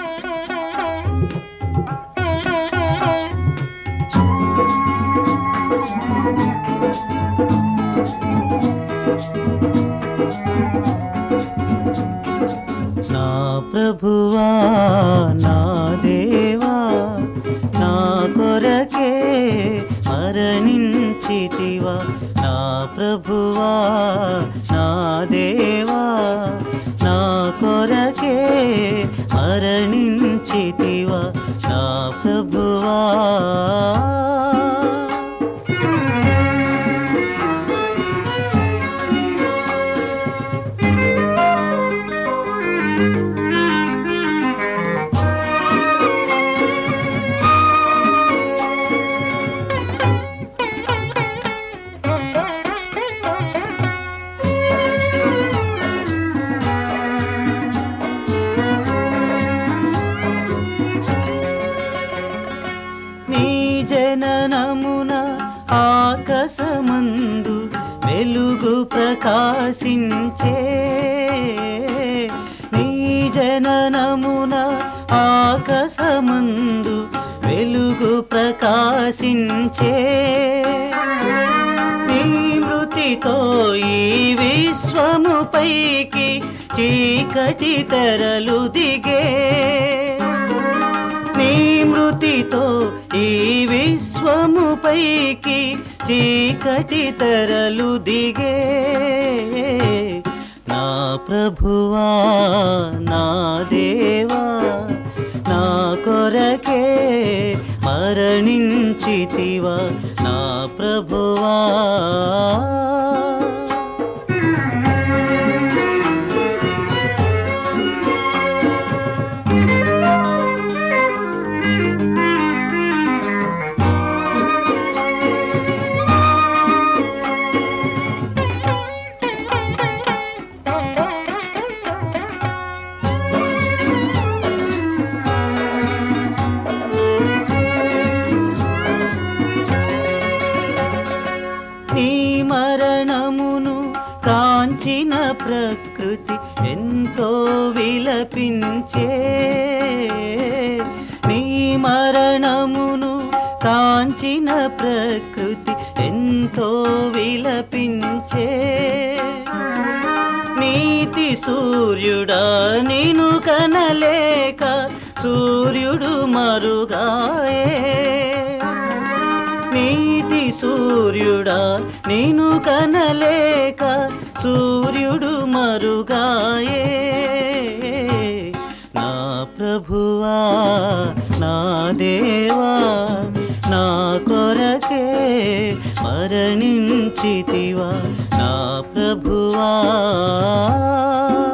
నా ప్రభువా నా దేవా నా కొరకే మరణించితివా నా ప్రభువా నా దేవా నా కొరకే మరణించితివా నా ప్రభువా జననమున ఆకాశమందు వెలుగు ప్రకాశించే నీ జననమున ఆకాశమందు వెలుగు ప్రకాశించే నీ మృతితో ఈ విశ్వము పైకి చీకటి తెరలు దిగే నీ మృతితో ఈ విశ్వము పైకి చీకటి తెరలు దిగే నా ప్రభువా నా దేవా నా కొరకే మరణించితివా నా ప్రభువా నీ మరణమును కాంచిన ప్రకృతి ఎంతో విలపించే నీ మరణమును కాంచిన ప్రకృతి ఎంతో విలపించే నీతి సూర్యుడా నిన్ను కనలేక సూర్యుడు మరుగాయే నీతి సూర్యుడా నిన్ను కనలేక సూర్యుడు మరుగాయే నా ప్రభువా నా దేవా నా కొరకే మరణించితివా నా ప్రభువా